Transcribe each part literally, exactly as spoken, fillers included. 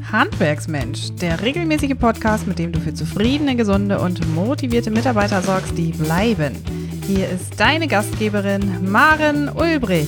Handwerksmensch, der regelmäßige Podcast, mit dem du für zufriedene, gesunde und motivierte Mitarbeiter sorgst, die bleiben. Hier ist deine Gastgeberin Maren Ulbrich.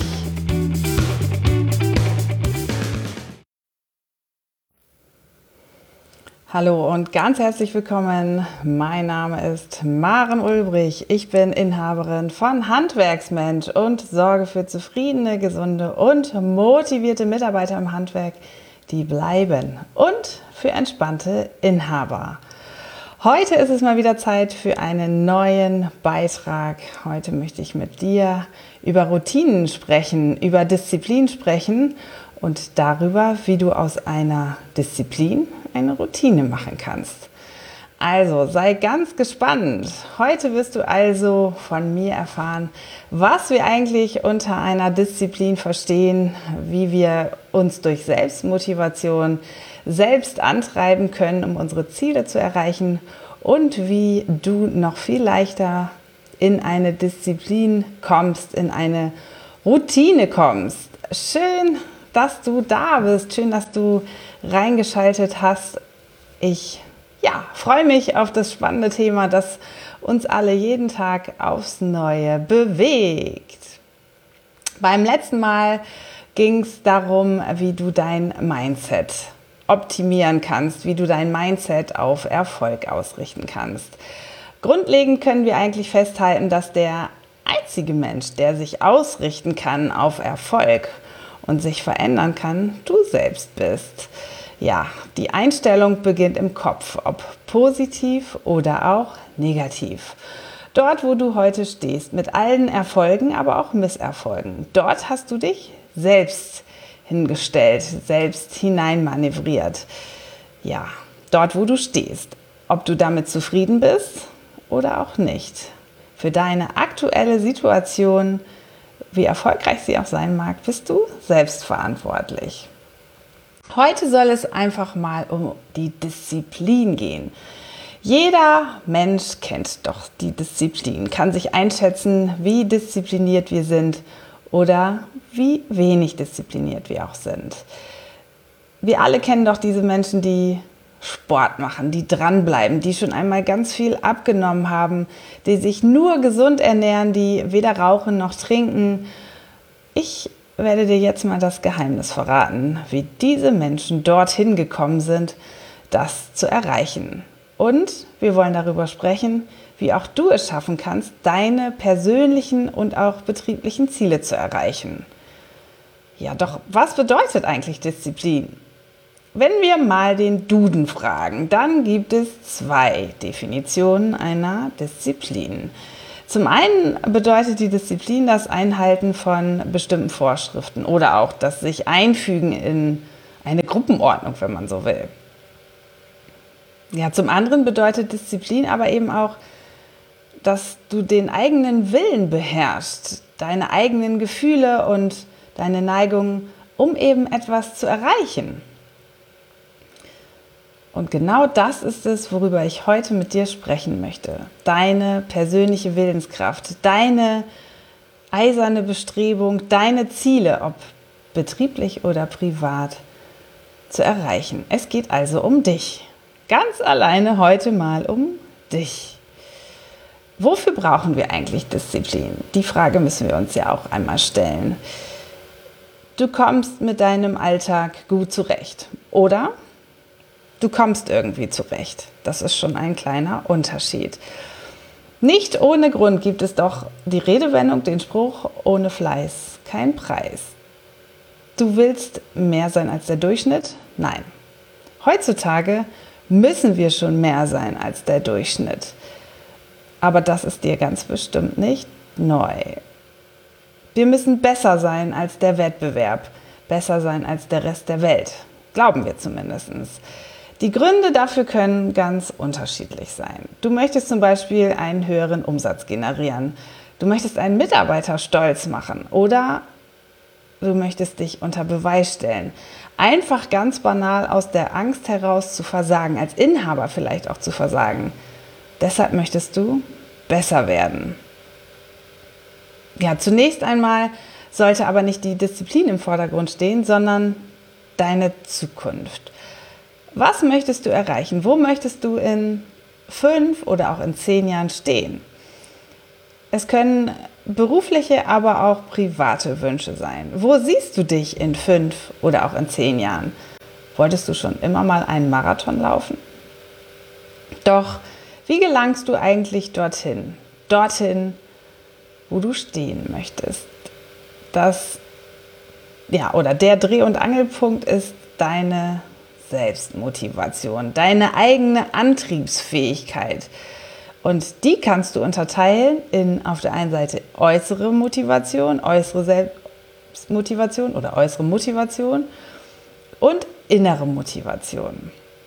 Hallo und ganz herzlich willkommen. Mein Name ist Maren Ulbrich. Ich bin Inhaberin von Handwerksmensch und sorge für zufriedene, gesunde und motivierte Mitarbeiter im Handwerk, die bleiben, und für entspannte Inhaber. Heute ist es mal wieder Zeit für einen neuen Beitrag. Heute möchte ich mit dir über Routinen sprechen, über Disziplin sprechen und darüber, wie du aus einer Disziplin eine Routine machen kannst. Also sei ganz gespannt. Heute wirst du also von mir erfahren, was wir eigentlich unter einer Disziplin verstehen, wie wir uns durch Selbstmotivation selbst antreiben können, um unsere Ziele zu erreichen, und wie du noch viel leichter in eine Disziplin kommst, in eine Routine kommst. Schön, dass du da bist, schön, dass du reingeschaltet hast. Ich ja, freue mich auf das spannende Thema, das uns alle jeden Tag aufs Neue bewegt. Beim letzten Mal ging es darum, wie du dein Mindset optimieren kannst, wie du dein Mindset auf Erfolg ausrichten kannst. Grundlegend können wir eigentlich festhalten, dass der einzige Mensch, der sich ausrichten kann auf Erfolg und sich verändern kann, du selbst bist. Ja, die Einstellung beginnt im Kopf, ob positiv oder auch negativ. Dort, wo du heute stehst, mit allen Erfolgen, aber auch Misserfolgen, dort hast du dich selbst hingestellt, selbst hineinmanövriert. Ja, dort, wo du stehst, ob du damit zufrieden bist oder auch nicht. Für deine aktuelle Situation, wie erfolgreich sie auch sein mag, bist du selbst verantwortlich. Heute soll es einfach mal um die Disziplin gehen. Jeder Mensch kennt doch die Disziplin, kann sich einschätzen, wie diszipliniert wir sind oder wie wenig diszipliniert wir auch sind. Wir alle kennen doch diese Menschen, die Sport machen, die dranbleiben, die schon einmal ganz viel abgenommen haben, die sich nur gesund ernähren, die weder rauchen noch trinken. Ich werde dir jetzt mal das Geheimnis verraten, wie diese Menschen dorthin gekommen sind, das zu erreichen. Und wir wollen darüber sprechen, wie auch du es schaffen kannst, deine persönlichen und auch betrieblichen Ziele zu erreichen. Ja, doch was bedeutet eigentlich Disziplin? Wenn wir mal den Duden fragen, dann gibt es zwei Definitionen einer Disziplin. Zum einen bedeutet die Disziplin das Einhalten von bestimmten Vorschriften oder auch das sich einfügen in eine Gruppenordnung, wenn man so will. Ja, zum anderen bedeutet Disziplin aber eben auch, dass du den eigenen Willen beherrschst, deine eigenen Gefühle und deine Neigungen, um eben etwas zu erreichen. Und genau das ist es, worüber ich heute mit dir sprechen möchte. Deine persönliche Willenskraft, deine eiserne Bestrebung, deine Ziele, ob betrieblich oder privat, zu erreichen. Es geht also um dich. Ganz alleine heute mal um dich. Wofür brauchen wir eigentlich Disziplin? Die Frage müssen wir uns ja auch einmal stellen. Du kommst mit deinem Alltag gut zurecht, oder? Du kommst irgendwie zurecht. Das ist schon ein kleiner Unterschied. Nicht ohne Grund gibt es doch die Redewendung, den Spruch, ohne Fleiß kein Preis. Du willst mehr sein als der Durchschnitt? Nein. Heutzutage müssen wir schon mehr sein als der Durchschnitt. Aber das ist dir ganz bestimmt nicht neu. Wir müssen besser sein als der Wettbewerb, besser sein als der Rest der Welt. Glauben wir zumindest. Die Gründe dafür können ganz unterschiedlich sein. Du möchtest zum Beispiel einen höheren Umsatz generieren. Du möchtest einen Mitarbeiter stolz machen oder du möchtest dich unter Beweis stellen. Einfach ganz banal aus der Angst heraus zu versagen, als Inhaber vielleicht auch zu versagen. Deshalb möchtest du besser werden. Ja, zunächst einmal sollte aber nicht die Disziplin im Vordergrund stehen, sondern deine Zukunft. Was möchtest du erreichen? Wo möchtest du in fünf oder auch in zehn Jahren stehen? Es können berufliche, aber auch private Wünsche sein. Wo siehst du dich in fünf oder auch in zehn Jahren? Wolltest du schon immer mal einen Marathon laufen? Doch wie gelangst du eigentlich dorthin? Dorthin, wo du stehen möchtest. Das, ja, oder der Dreh- und Angelpunkt ist deine Selbstmotivation, deine eigene Antriebsfähigkeit. Und die kannst du unterteilen in auf der einen Seite äußere Motivation, äußere Selbstmotivation oder äußere Motivation und innere Motivation.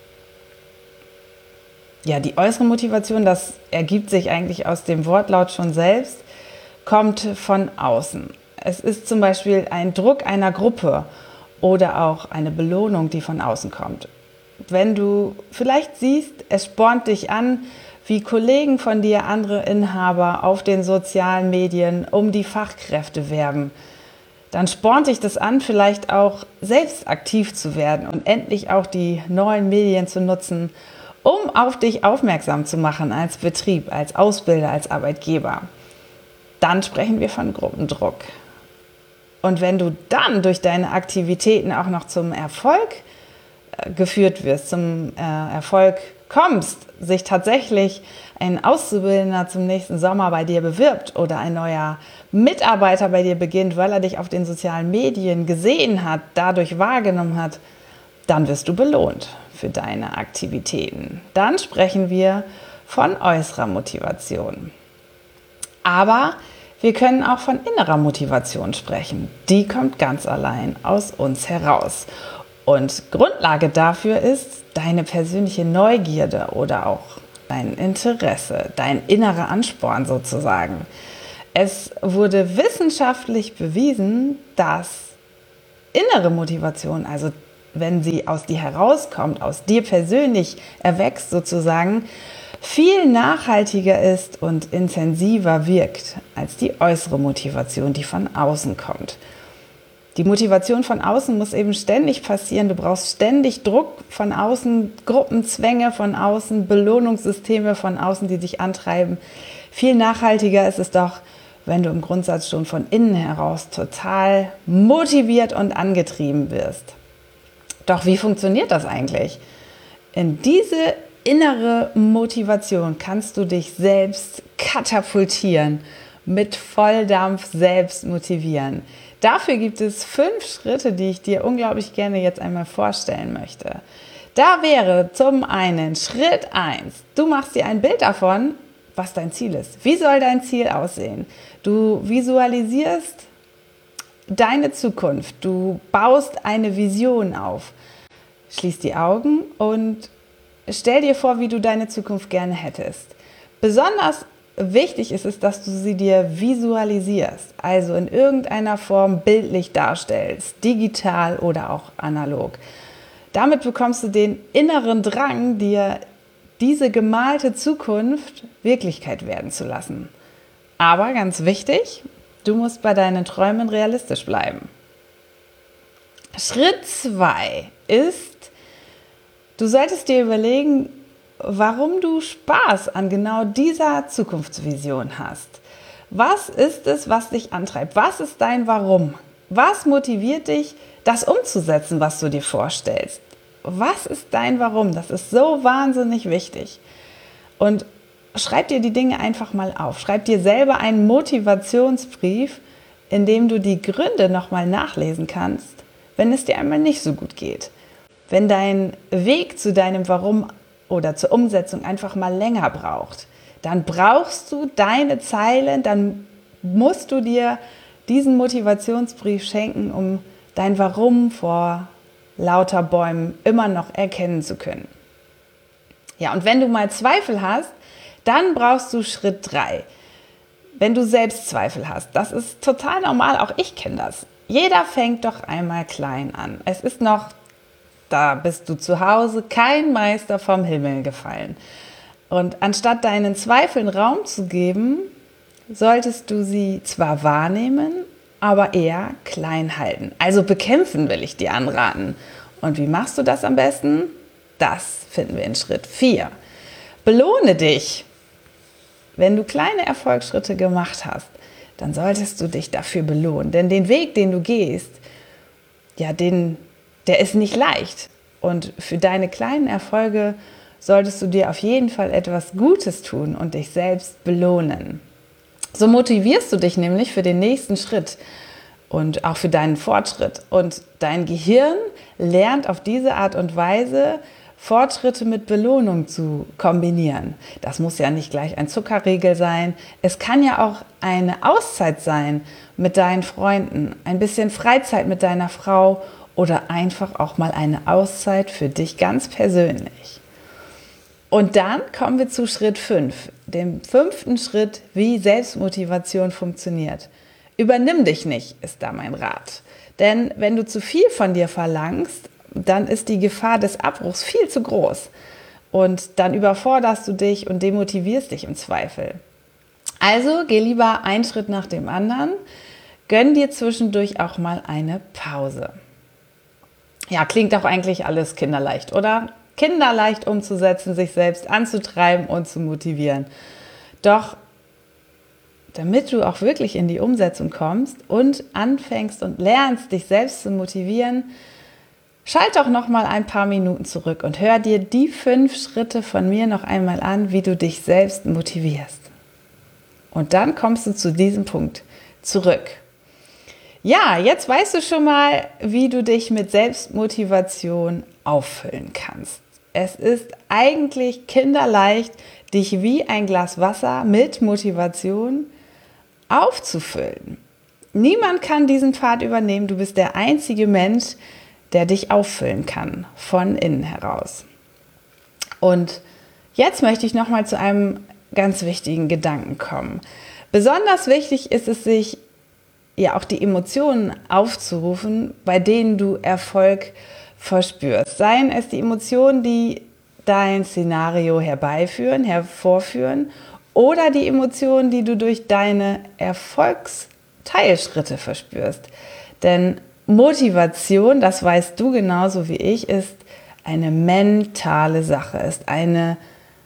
Ja, die äußere Motivation, das ergibt sich eigentlich aus dem Wortlaut schon selbst, kommt von außen. Es ist zum Beispiel ein Druck einer Gruppe oder auch eine Belohnung, die von außen kommt. Wenn du vielleicht siehst, es spornt dich an, wie Kollegen von dir, andere Inhaber auf den sozialen Medien um die Fachkräfte werben, dann spornt dich das an, vielleicht auch selbst aktiv zu werden und endlich auch die neuen Medien zu nutzen, um auf dich aufmerksam zu machen als Betrieb, als Ausbilder, als Arbeitgeber. Dann sprechen wir von Gruppendruck. Und wenn du dann durch deine Aktivitäten auch noch zum Erfolg äh, geführt wirst, zum äh, Erfolg kommst, sich tatsächlich ein Auszubildender zum nächsten Sommer bei dir bewirbt oder ein neuer Mitarbeiter bei dir beginnt, weil er dich auf den sozialen Medien gesehen hat, dadurch wahrgenommen hat, dann wirst du belohnt für deine Aktivitäten. Dann sprechen wir von äußerer Motivation. Aber wir können auch von innerer Motivation sprechen. Die kommt ganz allein aus uns heraus. Und Grundlage dafür ist deine persönliche Neugierde oder auch dein Interesse, dein innerer Ansporn sozusagen. Es wurde wissenschaftlich bewiesen, dass innere Motivation, also wenn sie aus dir herauskommt, aus dir persönlich erwächst sozusagen, viel nachhaltiger ist und intensiver wirkt als die äußere Motivation, die von außen kommt. Die Motivation von außen muss eben ständig passieren. Du brauchst ständig Druck von außen, Gruppenzwänge von außen, Belohnungssysteme von außen, die dich antreiben. Viel nachhaltiger ist es doch, wenn du im Grundsatz schon von innen heraus total motiviert und angetrieben wirst. Doch wie funktioniert das eigentlich? In diese innere Motivation kannst du dich selbst katapultieren, mit Volldampf selbst motivieren. Dafür gibt es fünf Schritte, die ich dir unglaublich gerne jetzt einmal vorstellen möchte. Da wäre zum einen Schritt eins, du machst dir ein Bild davon, was dein Ziel ist. Wie soll dein Ziel aussehen? Du visualisierst deine Zukunft, du baust eine Vision auf. Schließ die Augen und stell dir vor, wie du deine Zukunft gerne hättest. Besonders wichtig ist es, dass du sie dir visualisierst, also in irgendeiner Form bildlich darstellst, digital oder auch analog. Damit bekommst du den inneren Drang, dir diese gemalte Zukunft Wirklichkeit werden zu lassen. Aber ganz wichtig, du musst bei deinen Träumen realistisch bleiben. Schritt zwei ist, du solltest dir überlegen, warum du Spaß an genau dieser Zukunftsvision hast. Was ist es, was dich antreibt? Was ist dein Warum? Was motiviert dich, das umzusetzen, was du dir vorstellst? Was ist dein Warum? Das ist so wahnsinnig wichtig. Und schreib dir die Dinge einfach mal auf. Schreib dir selber einen Motivationsbrief, in dem du die Gründe nochmal nachlesen kannst, wenn es dir einmal nicht so gut geht. Wenn dein Weg zu deinem Warum oder zur Umsetzung einfach mal länger braucht, dann brauchst du deine Zeilen, dann musst du dir diesen Motivationsbrief schenken, um dein Warum vor lauter Bäumen immer noch erkennen zu können. Ja, und wenn du mal Zweifel hast, dann brauchst du Schritt drei. Wenn du Selbstzweifel hast, das ist total normal, auch ich kenne das. Jeder fängt doch einmal klein an. Es ist noch, da bist du zu Hause, kein Meister vom Himmel gefallen. Und anstatt deinen Zweifeln Raum zu geben, solltest du sie zwar wahrnehmen, aber eher klein halten. Also bekämpfen will ich dir anraten. Und wie machst du das am besten? Das finden wir in Schritt vier. Belohne dich. Wenn du kleine Erfolgsschritte gemacht hast, dann solltest du dich dafür belohnen. Denn den Weg, den du gehst, ja, den, der ist nicht leicht. Und für deine kleinen Erfolge solltest du dir auf jeden Fall etwas Gutes tun und dich selbst belohnen. So motivierst du dich nämlich für den nächsten Schritt und auch für deinen Fortschritt. Und dein Gehirn lernt auf diese Art und Weise, Fortschritte mit Belohnung zu kombinieren. Das muss ja nicht gleich ein Zuckerriegel sein. Es kann ja auch eine Auszeit sein mit deinen Freunden, ein bisschen Freizeit mit deiner Frau oder einfach auch mal eine Auszeit für dich ganz persönlich. Und dann kommen wir zu Schritt fünf, dem fünften Schritt, wie Selbstmotivation funktioniert. Übernimm dich nicht, ist da mein Rat. Denn wenn du zu viel von dir verlangst, dann ist die Gefahr des Abbruchs viel zu groß. Und dann überforderst du dich und demotivierst dich im Zweifel. Also geh lieber einen Schritt nach dem anderen, gönn dir zwischendurch auch mal eine Pause. Ja, klingt doch eigentlich alles kinderleicht, oder? Kinderleicht umzusetzen, sich selbst anzutreiben und zu motivieren. Doch damit du auch wirklich in die Umsetzung kommst und anfängst und lernst, dich selbst zu motivieren, schalt doch noch mal ein paar Minuten zurück und hör dir die fünf Schritte von mir noch einmal an, wie du dich selbst motivierst. Und dann kommst du zu diesem Punkt zurück. Ja, jetzt weißt du schon mal, wie du dich mit Selbstmotivation auffüllen kannst. Es ist eigentlich kinderleicht, dich wie ein Glas Wasser mit Motivation aufzufüllen. Niemand kann diesen Pfad übernehmen. Du bist der einzige Mensch, der dich auffüllen kann, von innen heraus. Und jetzt möchte ich noch mal zu einem ganz wichtigen Gedanken kommen. Besonders wichtig ist es, sich ja auch die Emotionen aufzurufen, bei denen du Erfolg verspürst. Seien es die Emotionen, die dein Szenario herbeiführen, hervorführen, oder die Emotionen, die du durch deine Erfolgsteilschritte verspürst. Denn Motivation, das weißt du genauso wie ich, ist eine mentale Sache, ist eine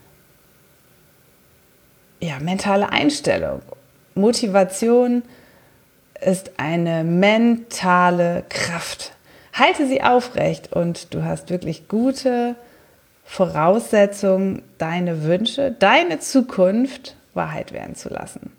ja, mentale Einstellung. Motivation ist eine mentale Kraft. Halte sie aufrecht und du hast wirklich gute Voraussetzungen, deine Wünsche, deine Zukunft Wahrheit werden zu lassen.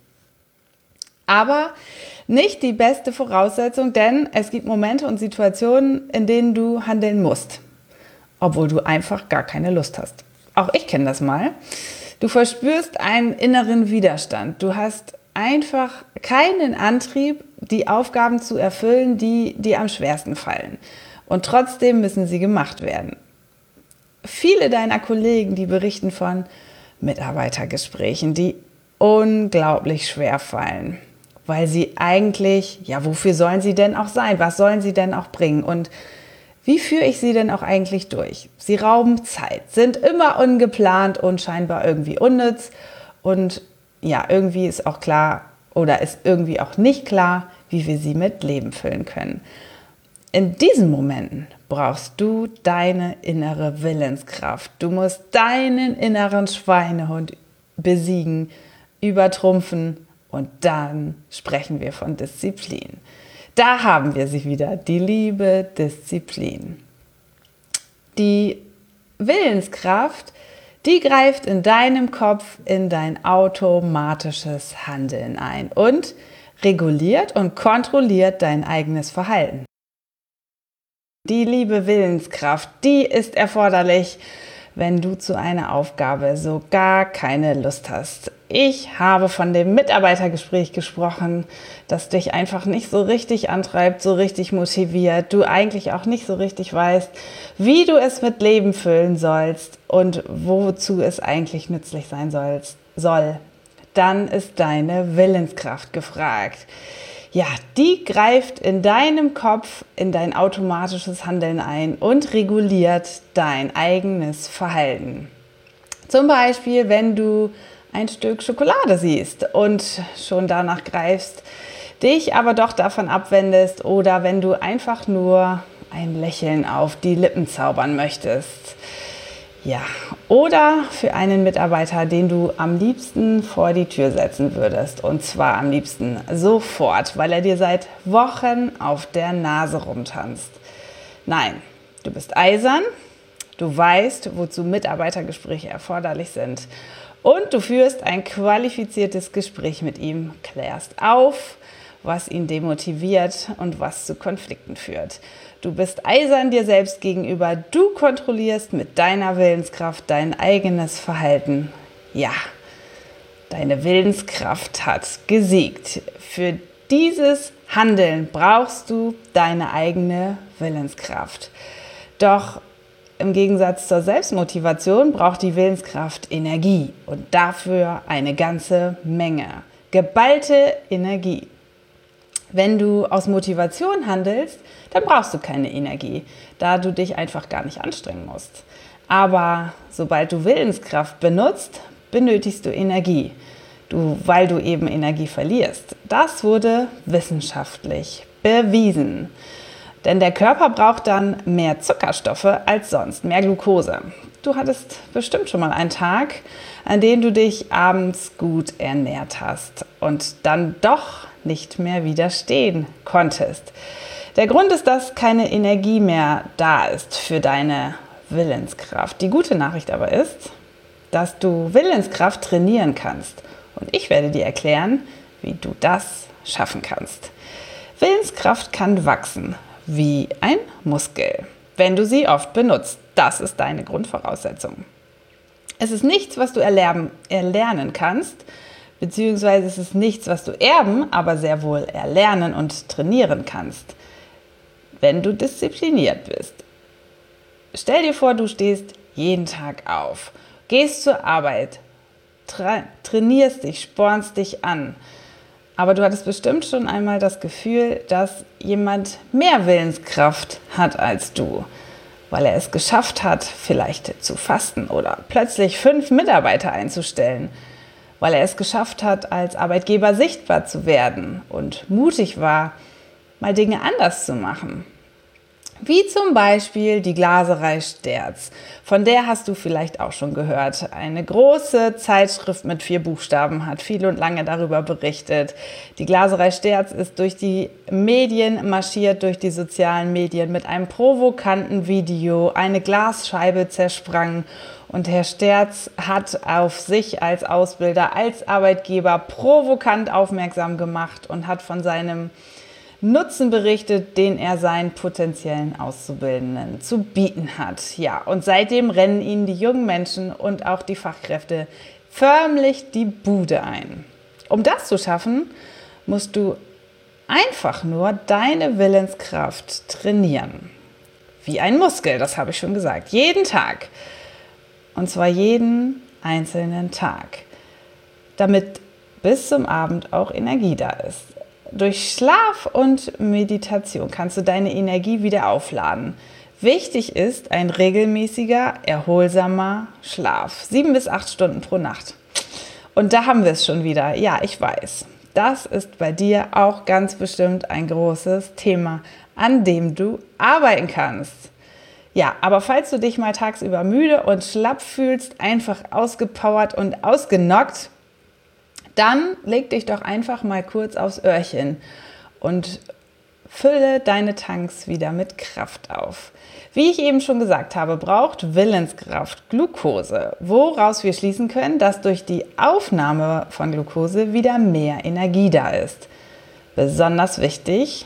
Aber nicht die beste Voraussetzung, denn es gibt Momente und Situationen, in denen du handeln musst, obwohl du einfach gar keine Lust hast. Auch ich kenne das mal. Du verspürst einen inneren Widerstand. Du hast einfach keinen Antrieb, die Aufgaben zu erfüllen, die dir am schwersten fallen. Und trotzdem müssen sie gemacht werden. Viele deiner Kollegen, die berichten von Mitarbeitergesprächen, die unglaublich schwer fallen, weil sie eigentlich, ja, wofür sollen sie denn auch sein? Was sollen sie denn auch bringen? Und wie führe ich sie denn auch eigentlich durch? Sie rauben Zeit, sind immer ungeplant und scheinbar irgendwie unnütz. Und ja, irgendwie ist auch klar oder ist irgendwie auch nicht klar, wie wir sie mit Leben füllen können. In diesen Momenten brauchst du deine innere Willenskraft. Du musst deinen inneren Schweinehund besiegen, übertrumpfen und dann sprechen wir von Disziplin. Da haben wir sie wieder, die liebe Disziplin. Die Willenskraft, die greift in deinem Kopf in dein automatisches Handeln ein und reguliert und kontrolliert dein eigenes Verhalten. Die liebe Willenskraft, die ist erforderlich, wenn du zu einer Aufgabe so gar keine Lust hast. Ich habe von dem Mitarbeitergespräch gesprochen, das dich einfach nicht so richtig antreibt, so richtig motiviert, du eigentlich auch nicht so richtig weißt, wie du es mit Leben füllen sollst und wozu es eigentlich nützlich sein sollst, soll. Dann ist deine Willenskraft gefragt. Ja, die greift in deinem Kopf in dein automatisches Handeln ein und reguliert dein eigenes Verhalten. Zum Beispiel, wenn du ein Stück Schokolade siehst und schon danach greifst, dich aber doch davon abwendest oder wenn du einfach nur ein Lächeln auf die Lippen zaubern möchtest. Ja, oder für einen Mitarbeiter, den du am liebsten vor die Tür setzen würdest. Und zwar am liebsten sofort, weil er dir seit Wochen auf der Nase rumtanzt. Nein, du bist eisern, du weißt, wozu Mitarbeitergespräche erforderlich sind. Und du führst ein qualifiziertes Gespräch mit ihm, klärst auf, was ihn demotiviert und was zu Konflikten führt. Du bist eisern dir selbst gegenüber, du kontrollierst mit deiner Willenskraft dein eigenes Verhalten. Ja, deine Willenskraft hat gesiegt. Für dieses Handeln brauchst du deine eigene Willenskraft. Doch im Gegensatz zur Selbstmotivation braucht die Willenskraft Energie und dafür eine ganze Menge. Geballte Energie. Wenn du aus Motivation handelst, dann brauchst du keine Energie, da du dich einfach gar nicht anstrengen musst. Aber sobald du Willenskraft benutzt, benötigst du Energie, du, weil du eben Energie verlierst. Das wurde wissenschaftlich bewiesen. Denn der Körper braucht dann mehr Zuckerstoffe als sonst, mehr Glucose. Du hattest bestimmt schon mal einen Tag, an dem du dich abends gut ernährt hast und dann doch nicht mehr widerstehen konntest. Der Grund ist, dass keine Energie mehr da ist für deine Willenskraft. Die gute Nachricht aber ist, dass du Willenskraft trainieren kannst. Und ich werde dir erklären, wie du das schaffen kannst. Willenskraft kann wachsen wie ein Muskel, wenn du sie oft benutzt. Das ist deine Grundvoraussetzung. Es ist nichts, was du erlernen, erlernen kannst, beziehungsweise es ist nichts, was du erben, aber sehr wohl erlernen und trainieren kannst, wenn du diszipliniert bist. Stell dir vor, du stehst jeden Tag auf, gehst zur Arbeit, tra- trainierst dich, spornst dich an, aber du hattest bestimmt schon einmal das Gefühl, dass jemand mehr Willenskraft hat als du, weil er es geschafft hat, vielleicht zu fasten oder plötzlich fünf Mitarbeiter einzustellen, weil er es geschafft hat, als Arbeitgeber sichtbar zu werden und mutig war, mal Dinge anders zu machen. Wie zum Beispiel die Glaserei Sterz. Von der hast du vielleicht auch schon gehört. Eine große Zeitschrift mit vier Buchstaben hat viel und lange darüber berichtet. Die Glaserei Sterz ist durch die Medien marschiert, durch die sozialen Medien mit einem provokanten Video, eine Glasscheibe zersprang. Und Herr Sterz hat auf sich als Ausbilder, als Arbeitgeber provokant aufmerksam gemacht und hat von seinem Nutzen berichtet, den er seinen potenziellen Auszubildenden zu bieten hat. Ja, und seitdem rennen ihnen die jungen Menschen und auch die Fachkräfte förmlich die Bude ein. Um das zu schaffen, musst du einfach nur deine Willenskraft trainieren. Wie ein Muskel, das habe ich schon gesagt. Jeden Tag. Und zwar jeden einzelnen Tag. Damit bis zum Abend auch Energie da ist. Durch Schlaf und Meditation kannst du deine Energie wieder aufladen. Wichtig ist ein regelmäßiger, erholsamer Schlaf. Sieben bis acht Stunden pro Nacht. Und da haben wir es schon wieder. Ja, ich weiß. Das ist bei dir auch ganz bestimmt ein großes Thema, an dem du arbeiten kannst. Ja, aber falls du dich mal tagsüber müde und schlapp fühlst, einfach ausgepowert und ausgenockt, dann leg dich doch einfach mal kurz aufs Öhrchen und fülle deine Tanks wieder mit Kraft auf. Wie ich eben schon gesagt habe, braucht Willenskraft Glucose, woraus wir schließen können, dass durch die Aufnahme von Glucose wieder mehr Energie da ist. Besonders wichtig,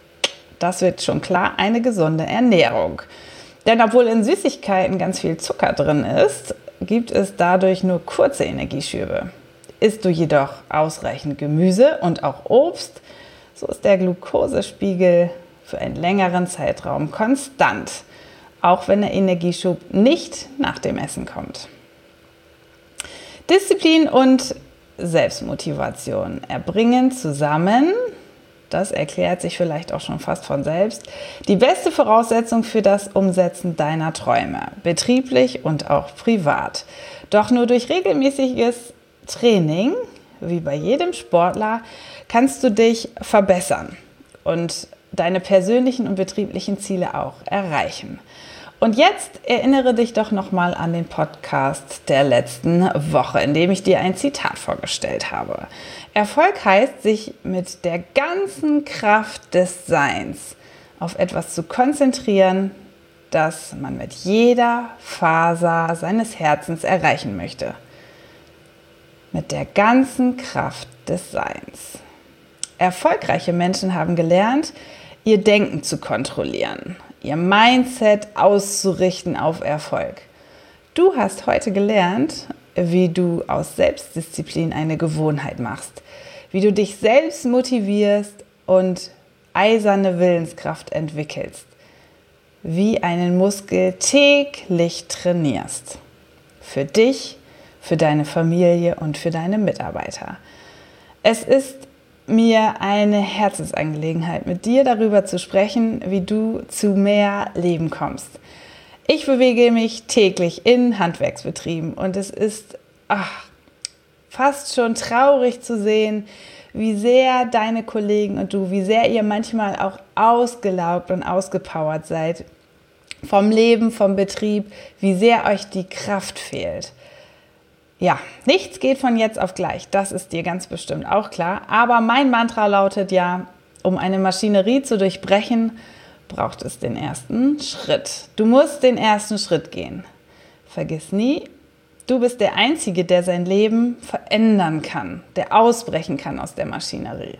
das wird schon klar, eine gesunde Ernährung. Denn obwohl in Süßigkeiten ganz viel Zucker drin ist, gibt es dadurch nur kurze Energieschübe. Isst du jedoch ausreichend Gemüse und auch Obst, so ist der Glukosespiegel für einen längeren Zeitraum konstant, auch wenn der Energieschub nicht nach dem Essen kommt. Disziplin und Selbstmotivation erbringen zusammen, das erklärt sich vielleicht auch schon fast von selbst, die beste Voraussetzung für das Umsetzen deiner Träume, betrieblich und auch privat. Doch nur durch regelmäßiges Training, wie bei jedem Sportler, kannst du dich verbessern und deine persönlichen und betrieblichen Ziele auch erreichen. Und jetzt erinnere dich doch nochmal an den Podcast der letzten Woche, in dem ich dir ein Zitat vorgestellt habe. Erfolg heißt, sich mit der ganzen Kraft des Seins auf etwas zu konzentrieren, das man mit jeder Faser seines Herzens erreichen möchte. Mit der ganzen Kraft des Seins. Erfolgreiche Menschen haben gelernt, ihr Denken zu kontrollieren, ihr Mindset auszurichten auf Erfolg. Du hast heute gelernt, wie du aus Selbstdisziplin eine Gewohnheit machst, wie du dich selbst motivierst und eiserne Willenskraft entwickelst, wie einen Muskel täglich trainierst. Für dich, für deine Familie und für deine Mitarbeiter. Es ist mir eine Herzensangelegenheit, mit dir darüber zu sprechen, wie du zu mehr Leben kommst. Ich bewege mich täglich in Handwerksbetrieben und es ist ach, fast schon traurig zu sehen, wie sehr deine Kollegen und du, wie sehr ihr manchmal auch ausgelaugt und ausgepowert seid vom Leben, vom Betrieb, wie sehr euch die Kraft fehlt. Ja, nichts geht von jetzt auf gleich, das ist dir ganz bestimmt auch klar. Aber mein Mantra lautet ja, um eine Maschinerie zu durchbrechen, braucht es den ersten Schritt. Du musst den ersten Schritt gehen. Vergiss nie, du bist der Einzige, der sein Leben verändern kann, der ausbrechen kann aus der Maschinerie.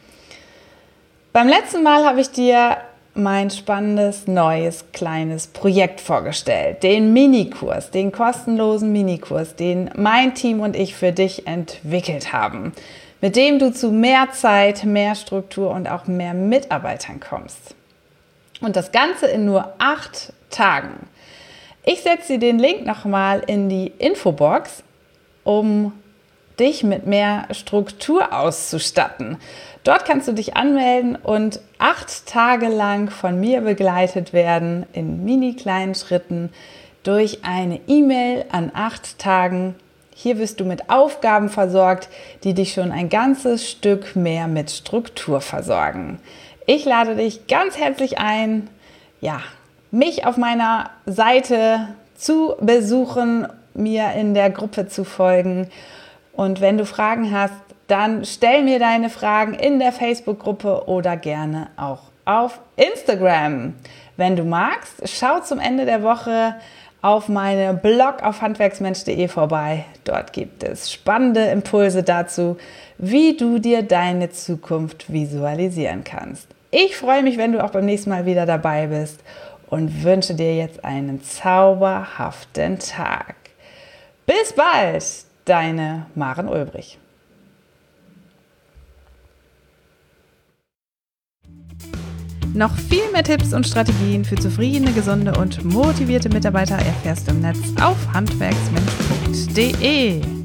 Beim letzten Mal habe ich dir mein spannendes, neues, kleines Projekt vorgestellt. Den Minikurs, den kostenlosen Minikurs, den mein Team und ich für dich entwickelt haben, mit dem du zu mehr Zeit, mehr Struktur und auch mehr Mitarbeitern kommst. Und das Ganze in nur acht Tagen. Ich setze dir den Link nochmal in die Infobox, um dich mit mehr Struktur auszustatten. Dort kannst du dich anmelden und acht Tage lang von mir begleitet werden in mini kleinen Schritten durch eine E-Mail an acht Tagen. Hier wirst du mit Aufgaben versorgt, die dich schon ein ganzes Stück mehr mit Struktur versorgen. Ich lade dich ganz herzlich ein, ja, mich auf meiner Seite zu besuchen, mir in der Gruppe zu folgen. Und wenn du Fragen hast, dann stell mir deine Fragen in der Facebook-Gruppe oder gerne auch auf Instagram. Wenn du magst, schau zum Ende der Woche auf meinem Blog auf handwerksmensch punkt de vorbei. Dort gibt es spannende Impulse dazu, wie du dir deine Zukunft visualisieren kannst. Ich freue mich, wenn du auch beim nächsten Mal wieder dabei bist und wünsche dir jetzt einen zauberhaften Tag. Bis bald, deine Maren Ulbrich. Noch viel mehr Tipps und Strategien für zufriedene, gesunde und motivierte Mitarbeiter erfährst du im Netz auf handwerksmensch punkt de.